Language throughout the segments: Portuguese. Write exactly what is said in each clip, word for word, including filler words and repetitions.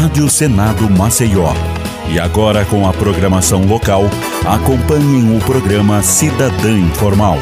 Rádio Senado Maceió. E agora, com a programação local, acompanhem o programa Cidadã Informal.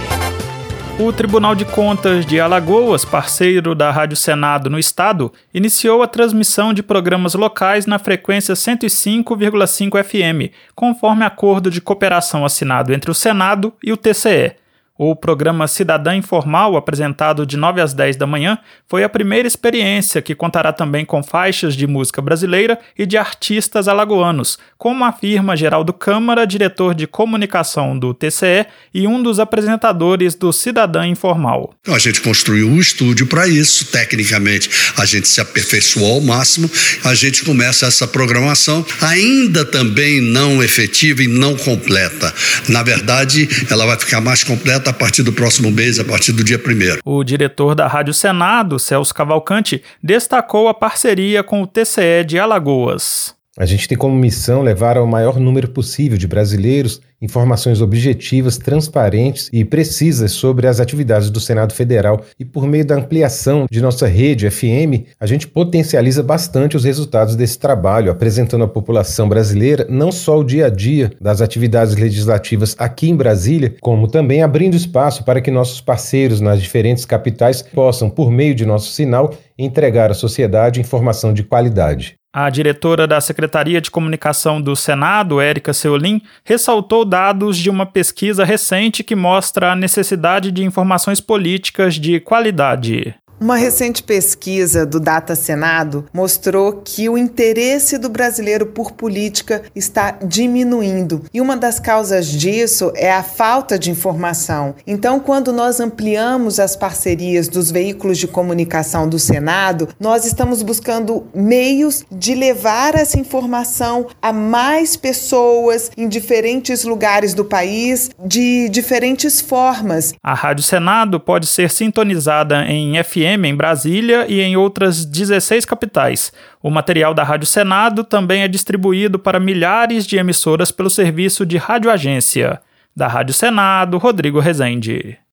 O Tribunal de Contas de Alagoas, parceiro da Rádio Senado no estado, iniciou a transmissão de programas locais na frequência cento e cinco vírgula cinco F M, conforme acordo de cooperação assinado entre o Senado e o T C E. O programa Cidadã Informal, apresentado de nove às dez da manhã, foi a primeira experiência que contará também com faixas de música brasileira e de artistas alagoanos, como afirma Geraldo Câmara, diretor de comunicação do T C E e um dos apresentadores do Cidadã Informal. A gente construiu um estúdio para isso, tecnicamente a gente se aperfeiçoou ao máximo, a gente começa essa programação ainda também não efetiva e não completa. Na verdade, ela vai ficar mais completa a partir do próximo mês, a partir do dia primeiro. O diretor da Rádio Senado, Celso Cavalcante, destacou a parceria com o T C E de Alagoas. A gente tem como missão levar ao maior número possível de brasileiros informações objetivas, transparentes e precisas sobre as atividades do Senado Federal. E por meio da ampliação de nossa rede F M, a gente potencializa bastante os resultados desse trabalho, apresentando à população brasileira não só o dia a dia das atividades legislativas aqui em Brasília, como também abrindo espaço para que nossos parceiros nas diferentes capitais possam, por meio de nosso sinal, entregar à sociedade informação de qualidade. A diretora da Secretaria de Comunicação do Senado, Érica Seolim, ressaltou dados de uma pesquisa recente que mostra a necessidade de informações políticas de qualidade. Uma recente pesquisa do Data Senado mostrou que o interesse do brasileiro por política está diminuindo. E uma das causas disso é a falta de informação. Então, quando nós ampliamos as parcerias dos veículos de comunicação do Senado, nós estamos buscando meios de levar essa informação a mais pessoas em diferentes lugares do país, de diferentes formas. A Rádio Senado pode ser sintonizada em F M em Brasília e em outras dezesseis capitais. O material da Rádio Senado também é distribuído para milhares de emissoras pelo serviço de radioagência. Da Rádio Senado, Rodrigo Rezende.